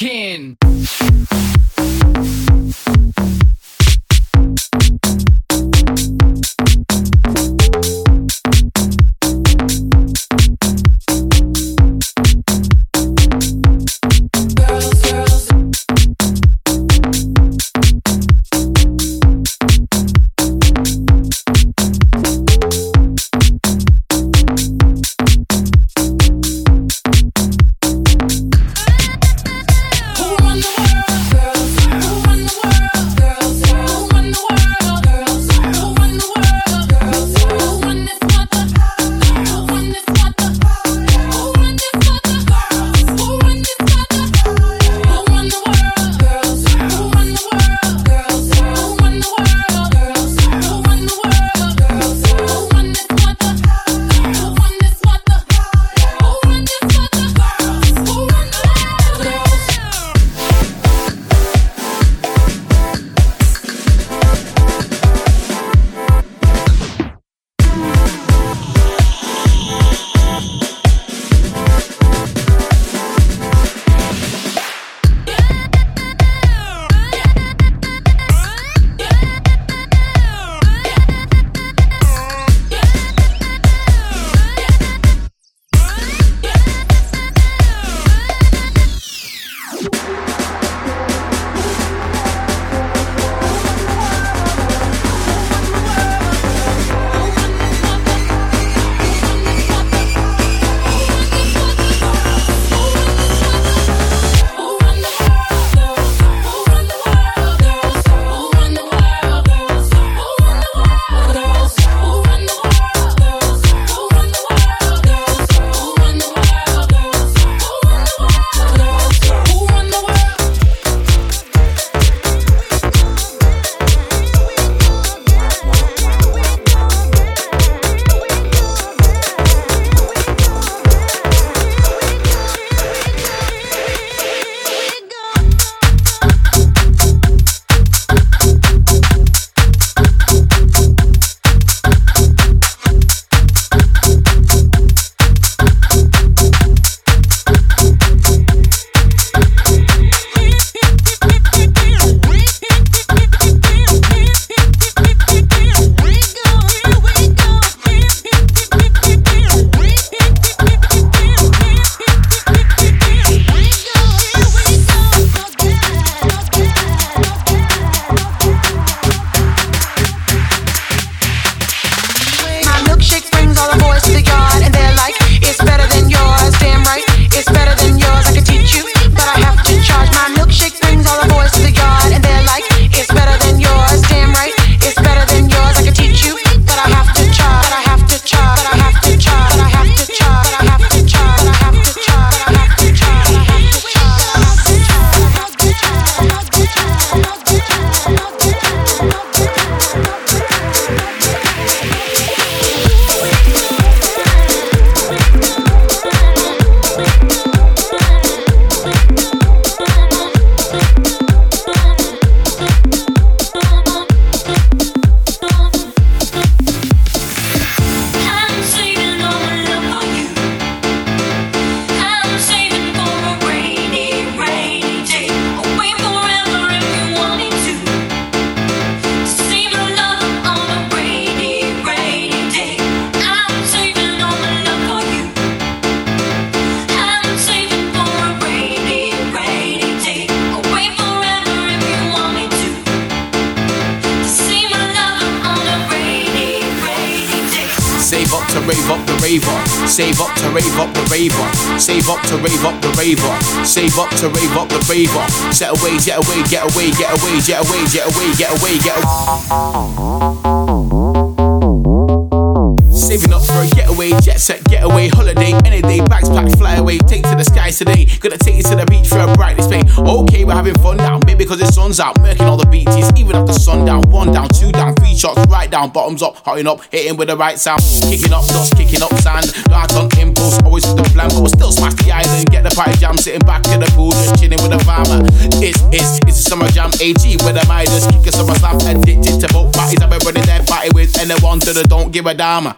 rockin'. rave up the raver. Save up to rave up the raver. Save up to rave up the raver. Save up to rave up the raver. Set away, get away, get away, get away, get away, get away, get away, get away. Saving up for a getaway, jet set, getaway, holiday, any day, bags packed, fly away, take to the skies today. Gonna take you to the beach for a bright display. Okay, we're having fun now, maybe because the sun's out, murking all the beaches, even after sundown. 1 down, 2 down, 3 shots, right down, bottoms up, hotting up, hitting with the right sound. Kicking up dust, kicking up sand, dart on impulse, always with the plan, but we'll still smash the island, get the party jam, sitting back in the pool, just chilling with the farmer. It's a summer jam, AG with the Midas, kicking summer slam, addicted to both parties, I've been running there, party with anyone to the don't give a damn.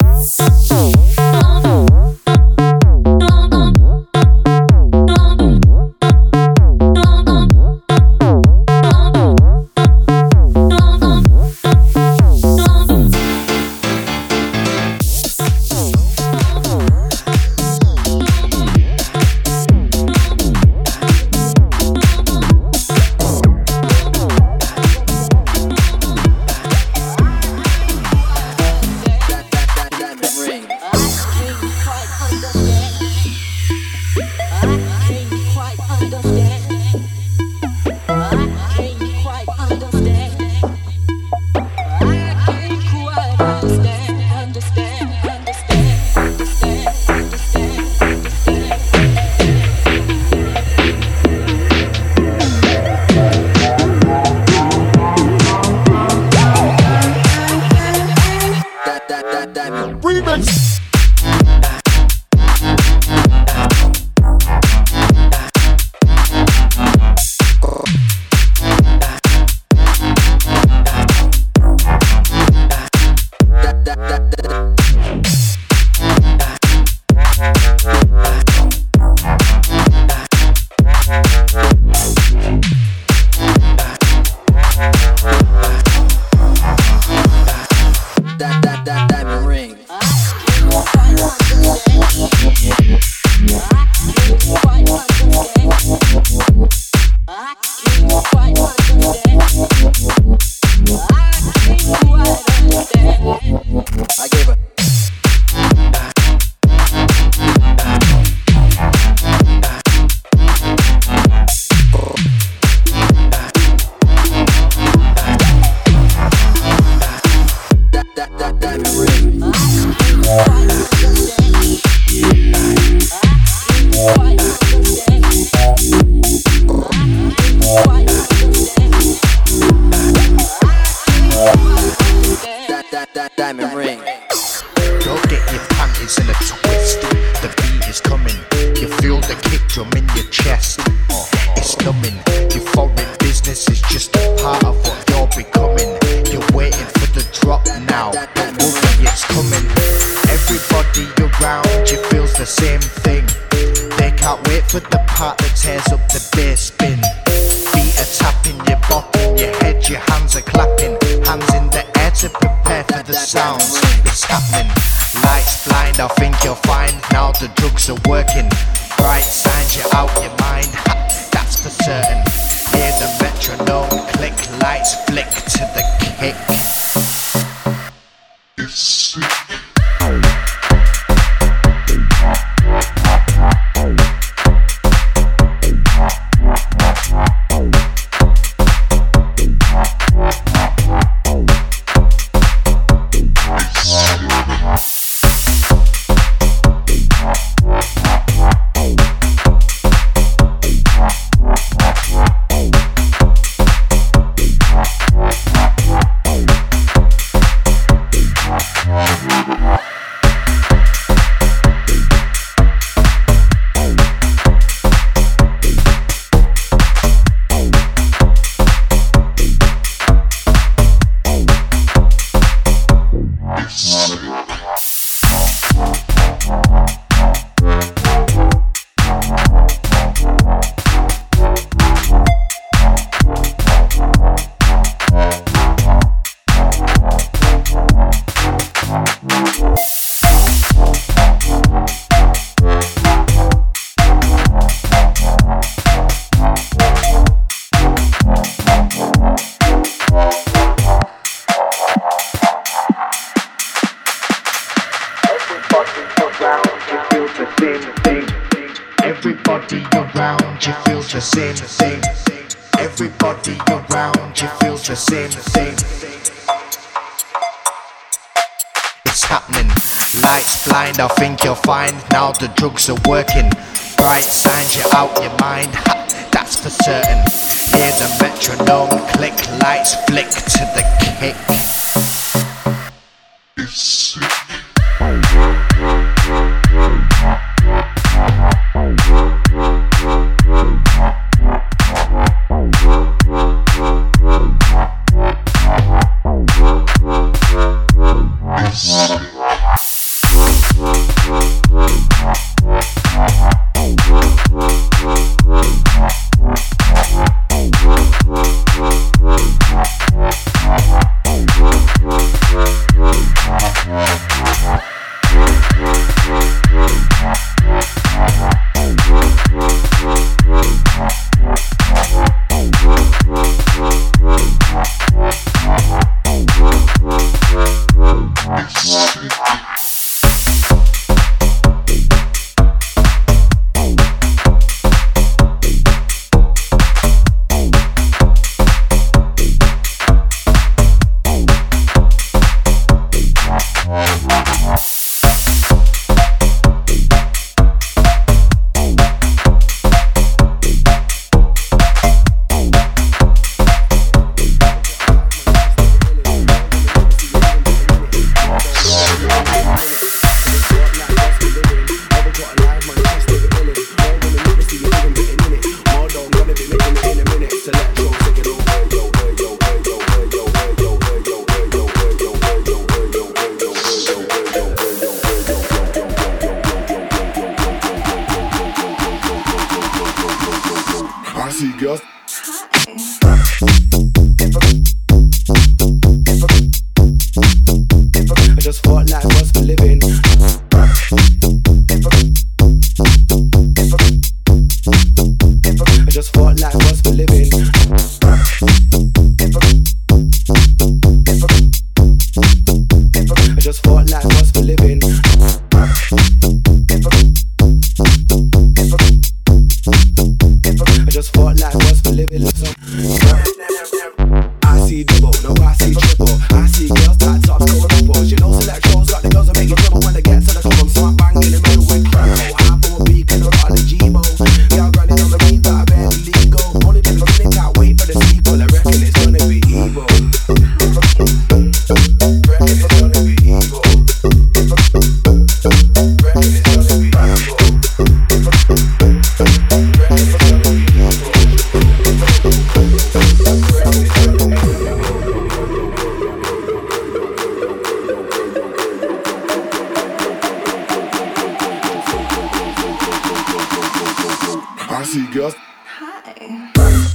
numbing. Your foreign business is just a part of what you're becoming. You're waiting for the drop now, but worry, it's coming. Everybody around you feels the same thing. They can't wait for the part that tears up the bass bin. Feet are tapping, your body, your head, your hands are clapping. Hands in the air to prepare for the sounds. It's happening. Lights blind, I think you'll find now the drugs are working. Bright signs, you're out your mind, ha, that's for certain. Hear the metronome click, lights flick to the kick. It's sick. I think you'll find now the drugs are working. Bright signs, you're out your mind, ha, that's for certain. Hear the metronome click, lights flick to the kick. It's sick. Go. girls. Hi.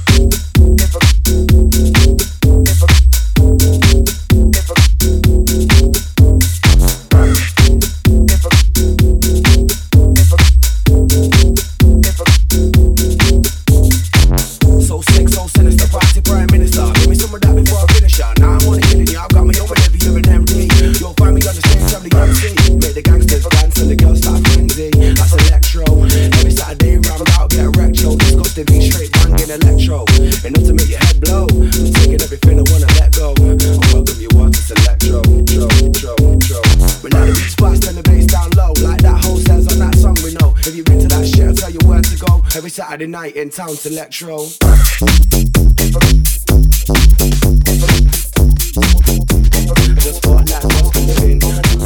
So sick, so sinister, party prime minister. Give me some of that before I finish ya. Now I'm only killing ya. I've got me over every year in MD. You'll find me on the stage, I'm the MC. Make the gangsters dance and the girls start frenzy. That's electro. Every Saturday round out, get retro. Disgusting, be straight banging electro. Enough to make your head blow. I'm taking everything I wanna let go. I welcome you on to electro. When now the beat's fast and the bass down low, like that hoe says on that song we know. If you've been to that shit, I'll tell you where to go. Every Saturday night in town to electro. Just thought that was living.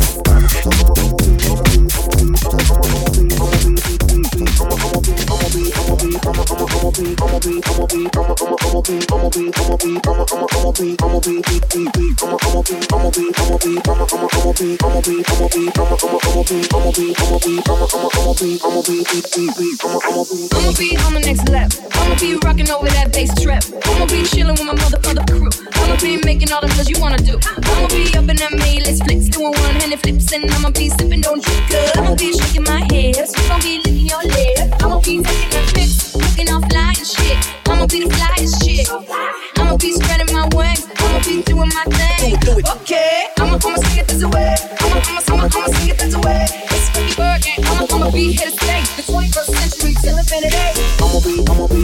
I'ma be on the next level. I'ma be rocking over that bass trap. I'ma be chilling with my mother crew. I'ma be making all the flows you wanna do. I'ma be up in that let's flex, doing one-handed flips, and I'ma be sipping, don't you good? I'ma be shaking my hips, you gon' be licking your lip. I'ma be taking the pics, looking all fly and shit. I'ma be the flyest chick. I'ma be spreading my wings. I'ma be doing my thing. Okay, I'ma sing it this away. I'ma sing it this away. It's Freddie Bird, I'ma be here to stay. The 21st century till infinity. I'ma be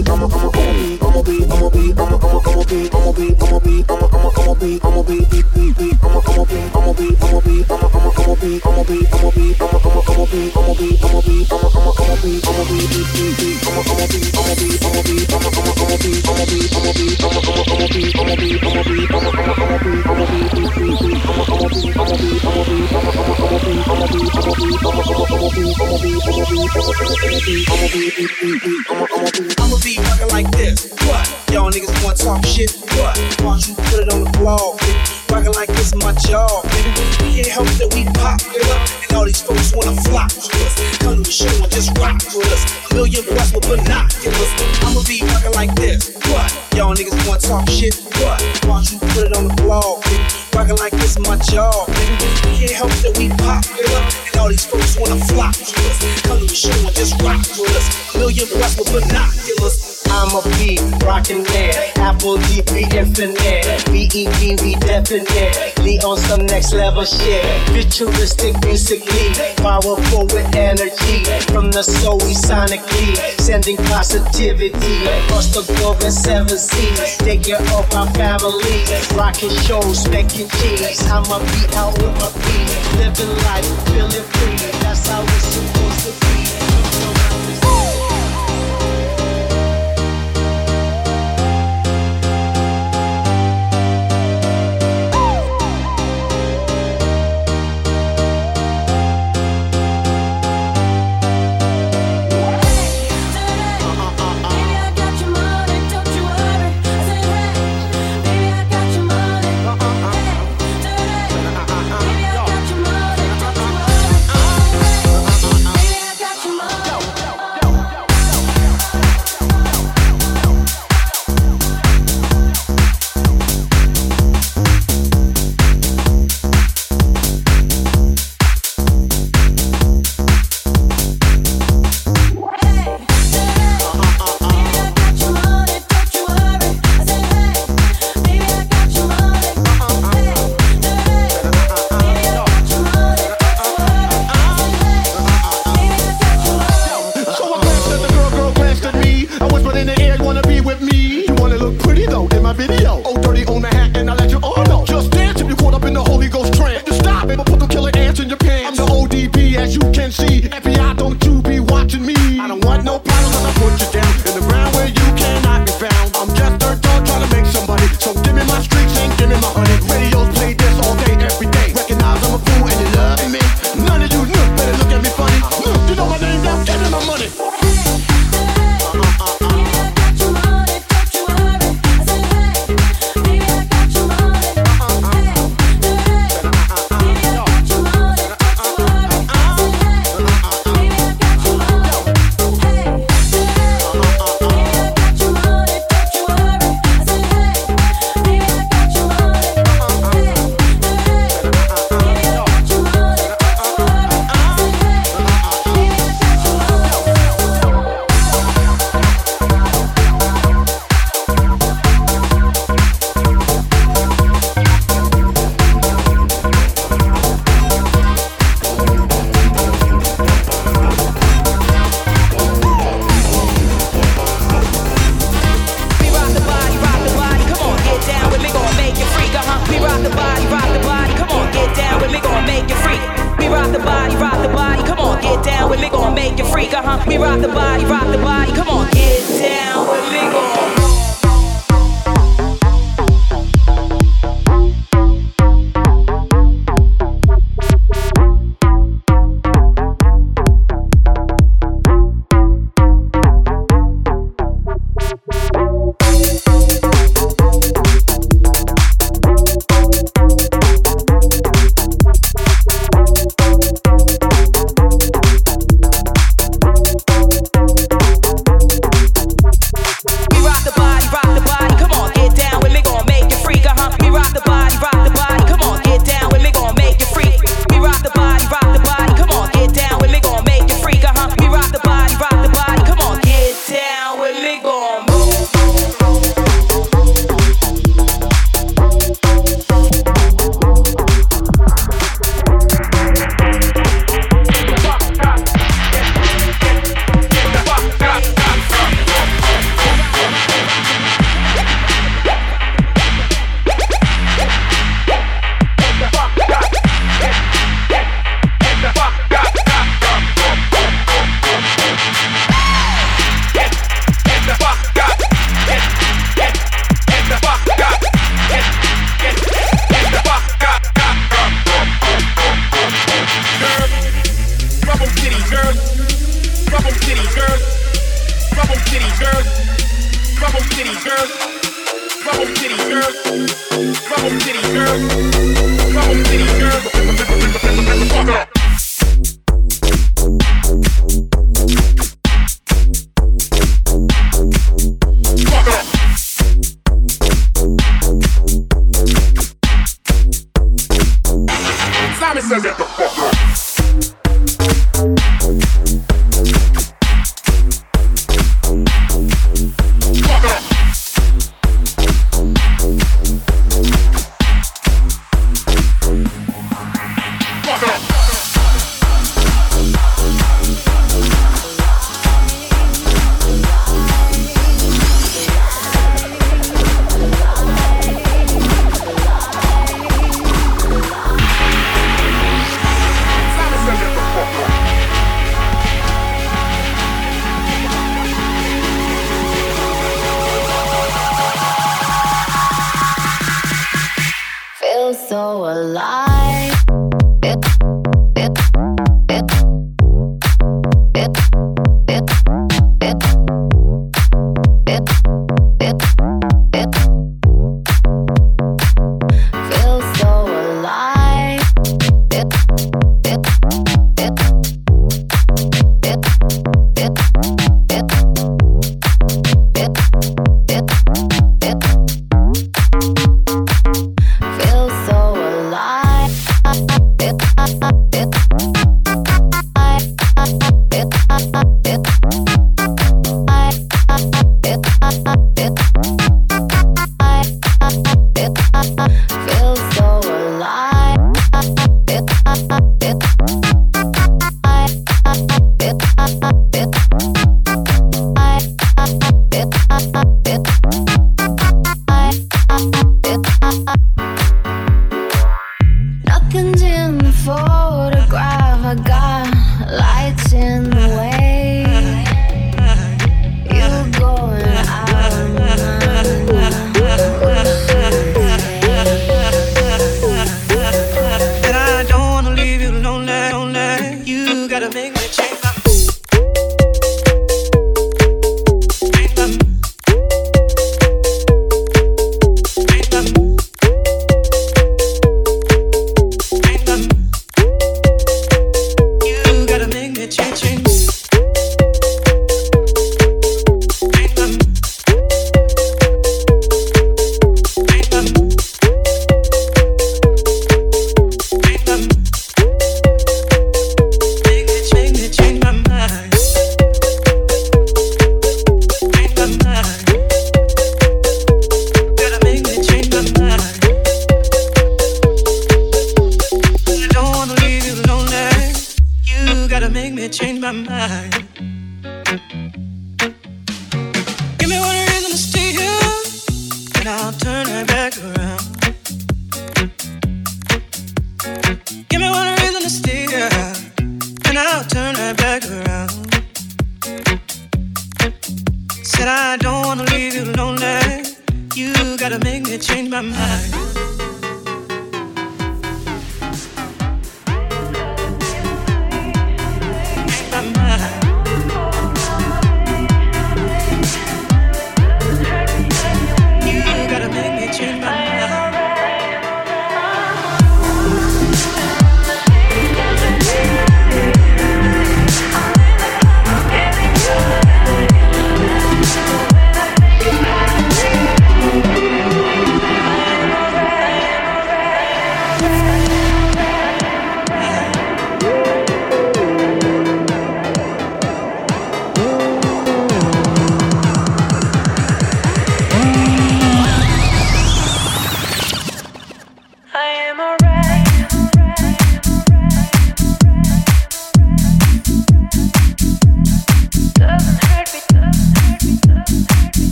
rockin' like this. What? Y'all niggas wanna talk shit? What? Why don't you put it on the blog? Rockin' like this is my job, baby. We can't help that we popular, and all these folks wanna flock to us. Come to the show and just rock with us. A million bucks with binoculars. I'ma be rockin' like this. What? Y'all niggas wanna talk shit? What? Why don't you put it on the blog, baby? Rockin' like this is my job, baby. We can't help that we popular, and all these folks wanna flock to us. Come to the show and just rock with us. A million bucks with binoculars. I'ma be rockin' it, Apple DP infinite, BEP we definitely on some next level shit. Futuristic musically, powerful with energy. From the soul we sonically, sending positivity across the globe in 7 seas. Take care of our family, rockin' shows, making cheese. I'ma be out with my feet, living life, feeling free. That's how it's supposed to be.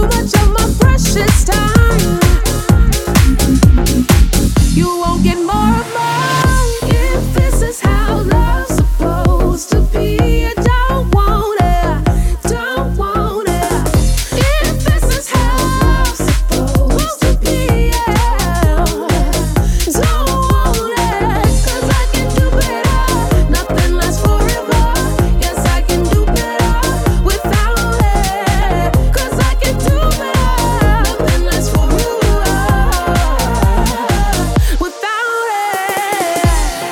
much of my precious time. You won't get more of mine if this is how love's supposed to be. I don't want it, don't want it. If this is how love's supposed to be, yeah. Don't want it, 'cause I can do better. Nothing lasts forever. Yes, I can do better without it, 'cause I can do better. Nothing lasts forever without it.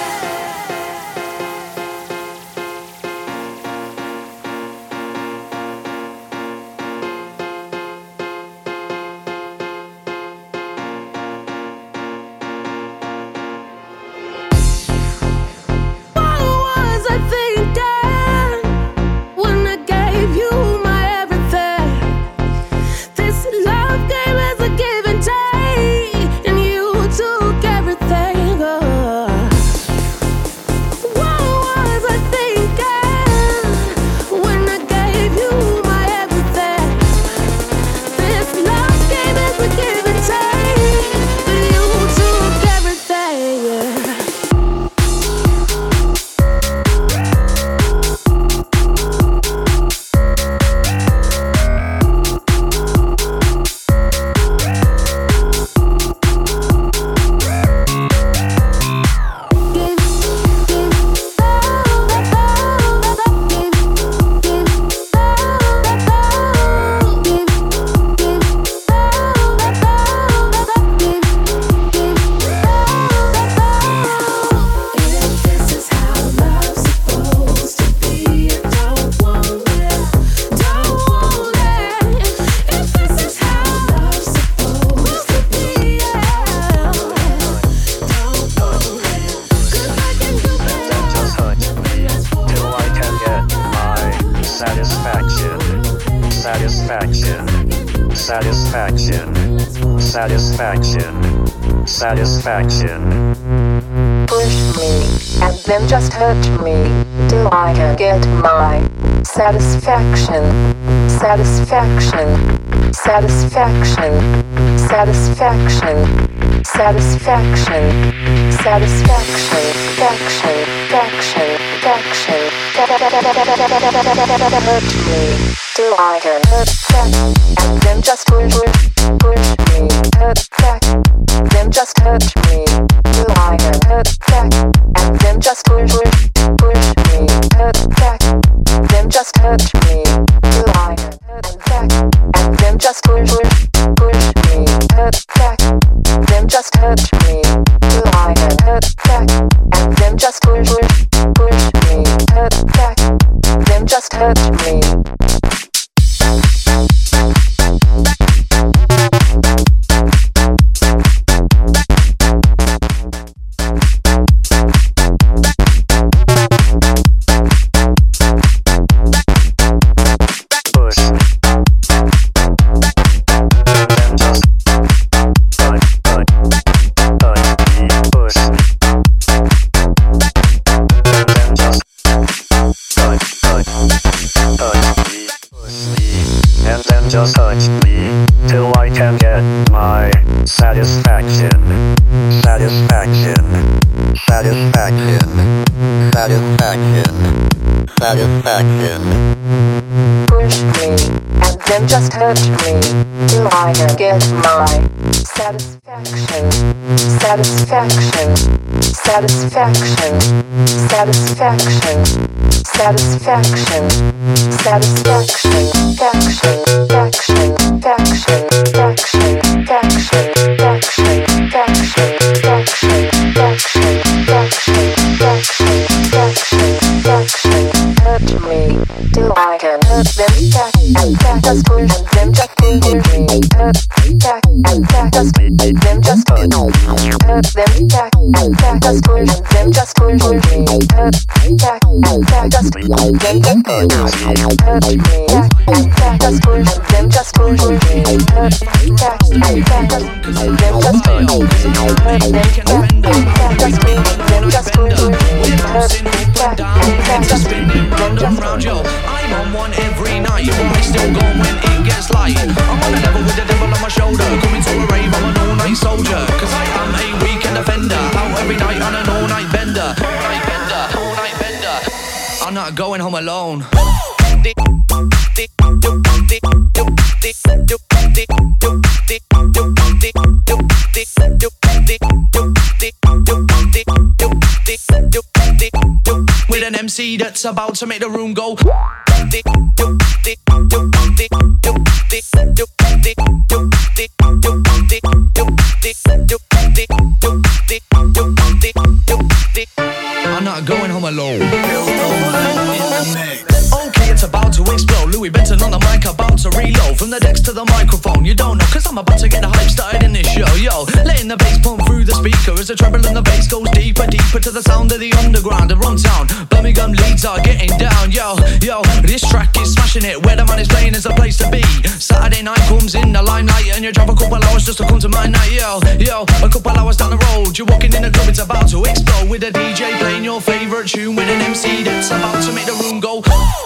What was I thinking when I gave you my everything? This love game is a give and take, and you took everything. What was I thinking when I gave you my everything? This love game is a give and take, but you took everything. If this is how love's supposed to be, I don't want it, don't want it. If this is how love's supposed to be, yeah. Don't want it, 'cause I can do better. Just hurt me till I can get my satisfaction. Satisfaction. Satisfaction. Satisfaction. Satisfaction. Push me, and then just hurt me, till I can get my satisfaction. Satisfaction. Satisfaction. Satisfaction. Satisfaction. Satisfaction. Faction. Faction. Faction. Hurt me, till I can hurt back, and then just push me, hurt back, then just hurt me, till I can hurt back, and then just push me, hurt back, then just hurt me, till I can hurt back, and then just push me, hurt back, then just hurt me, till I can hurt back, and then just push me, hurt back, then just hurt me. Push. And then just me. Push. And then just me. Push me. And then just touch me till I can get my satisfaction. Satisfaction. Satisfaction. Satisfaction. Satisfaction. Push me, and then just hurt me, till I can get my satisfaction. Satisfaction. Satisfaction. Satisfaction. Satisfaction. Satisfaction. Faction. Faction. Faction. Faction. Faction. Faction. Faction. Faction. Faction. Faction. Faction. Faction. Faction. Hurt me, till I can hurt them back, and back just push, and then just push me, hurt back, and back just them just hurt them back, and back just push, and then just push me, hurt back, and back just them just hurt me, and back just push, and then just push me, hurt back, and back just them just hurt them back, and back just push, and then just push me, hurt back, and back just round and round, yo. I'm on one every night, but I still go when it gets light. I'm on not going home alone. With an MC that's about to make the room go. I'm not going home alone. Okay, it's about to explode. Louis Benson on the mic, about to reload. From the decks to the microphone, you don't know, cause I'm about to get the hype started in this show. Yo, letting the bass pump through the speaker as the treble and the bass goes deeper, deeper to the sound of the underground. The Rumtown, Birmingham Leeds are getting down. Yo, this track is smashing it. Where the man is playing is the place to be. Saturday night comes in the limelight and you drop a couple hours just to come to my night. Yo, a couple hours down the road, you're walking in the club, it's about to explode. With a DJ playing your favorite tune, with an MC that's about to make the room go.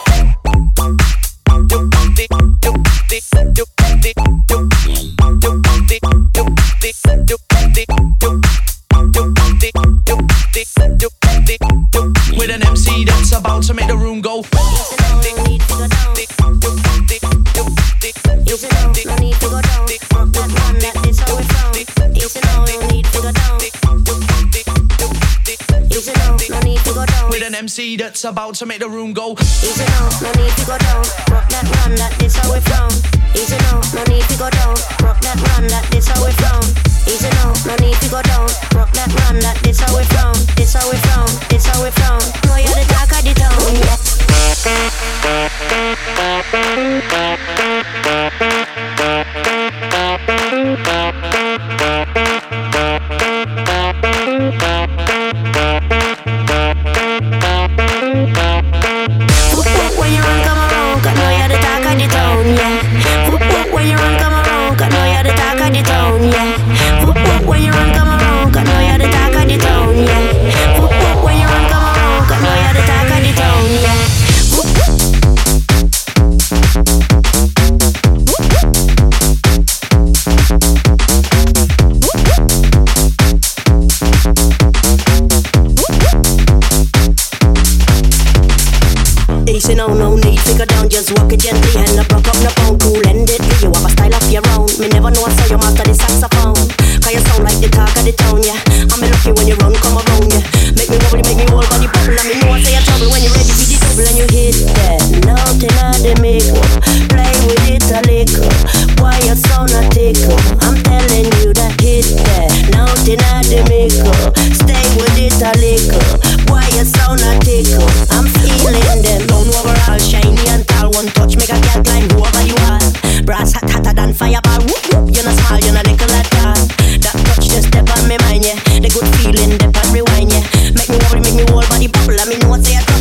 With an MC that's about to make the room go. With an MC that's about to make the room go. Easy now, no need to go down. Rock that run, that is how we frown. Easy now, no need to go down. Rock that run, that is how we frown. Easy now, no need to go down. Rock that run, that is how we frown. This how we frown, this how we frown. No, you're the talk of the town. When you run, come around, cause know you're the talk of the town, yeah. When you run, come around, cause know you're the talk of the town, yeah. When you run, come around, cause know you're the talk of the town, yeah. When you run, come around, cause know you're the talk of the town, yeah. Easy now, no need to go down, just walk it gently and not broke up, no pound, cool-endedly. You have a style of your own, me never know I saw you master the saxophone. Cause you sound like the talk of the town, yeah. I'm lucky when you run, come around, yeah. Make me wobbly, make me whole body bubble. And me know I say you're trouble when you're ready for the double and you hit that. Nothing out the makeup, play with it a little. Why you sound a tickle? I'm telling you that hit that. Nothing out the makeup, stay with it a little. Why you sound a tickle? I'm feeling them. Down overall, shiny and tall. One touch make a girl climb over you all. Brass hot, hotter than fireball. Whoop, whoop. You're not small, you're not little at all. That touch just step on me mind, yeah. The good feeling, dip and rewind, yeah. Make me wobble, make me whole body bubble. I mean, what's it?